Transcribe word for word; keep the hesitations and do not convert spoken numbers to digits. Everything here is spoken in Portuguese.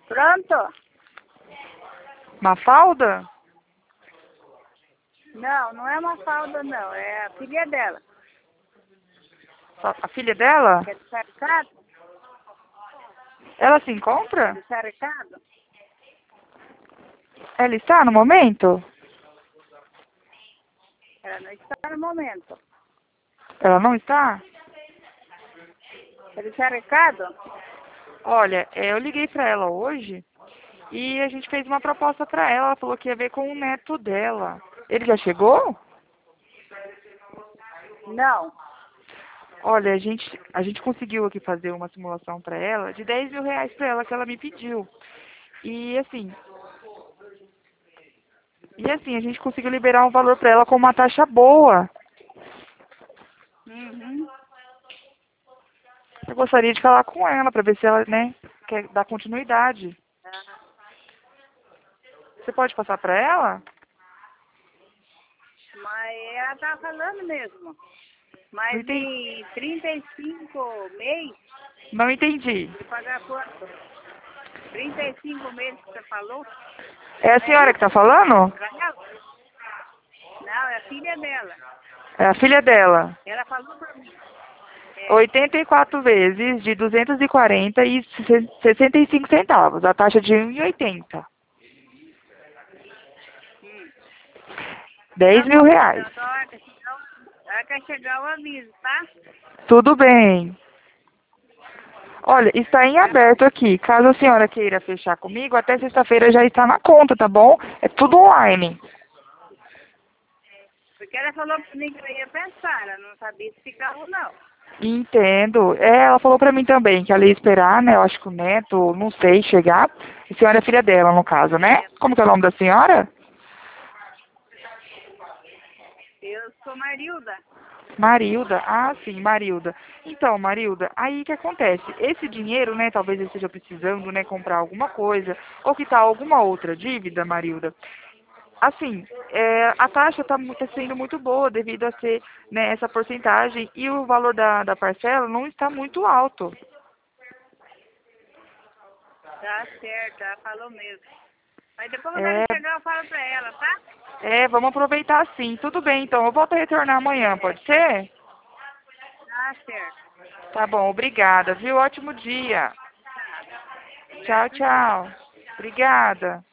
Pronto? Mafalda? Não, não é uma falda, não. É a filha dela. A filha dela? Quer deixar recado? Ela se Quer encontra? deixar recado? Ela está no momento? Ela não está no momento. Ela não está? Quer deixar recado? Olha, é, eu liguei pra ela hoje e a gente fez uma proposta pra ela. Ela falou que ia ver com o neto dela. Ele já chegou? Não. Olha, a gente, a gente conseguiu aqui fazer uma simulação pra ela de dez mil reais pra ela que ela me pediu. E assim, e assim, a gente conseguiu liberar um valor pra ela com uma taxa boa. Uhum. Eu gostaria de falar com ela pra ver se ela, né, quer dar continuidade. Ah, Você pode passar pra ela? mas ela tá falando mesmo. Não Mas entendi. em trinta e cinco meses, Não entendi. de pagar quanto? trinta e cinco meses que você falou? É a Não é senhora que tá isso? falando? Pra ela? Não, é a filha dela. É a filha dela. Ela falou pra mim. É. oitenta e quatro vezes de duzentos e quarenta e sessenta e cinco centavos. A taxa de um e oitenta. Hum. dez Tá mil bom, então. reais. Então, a hora que chegar, o- a hora que chegar o aviso, tá? Tudo bem. Olha, está em Tá bom. aberto aqui. Caso a senhora queira fechar comigo, até sexta-feira já está na conta, tá bom? É tudo online. Porque ela falou pra mim que eu ia pensar, ela não sabia se ficava ou não. Entendo. É, ela falou pra mim também que ela ia esperar, né? Eu acho que o neto, não sei, chegar. A senhora é filha dela, no caso, né? É, Como que é o nome da senhora? eu sou Marilda. Marilda. Ah, sim, Marilda. Então, Marilda, aí o que acontece? Esse dinheiro, né, talvez ele esteja precisando, né, comprar alguma coisa, ou que tá alguma outra dívida, Marilda. Assim, é, a taxa está sendo muito boa devido a ser, né, essa porcentagem e o valor da, da parcela não está muito alto. Tá certo, ela falou mesmo. Mas depois quando ela É, chegar eu falo pra ela, tá? é, vamos aproveitar sim. Tudo bem, então. Eu volto a retornar amanhã, pode ser? Tá certo. Tá bom, obrigada, viu? Ótimo dia. Tá. Tchau, Obrigado, você. tchau. Obrigada.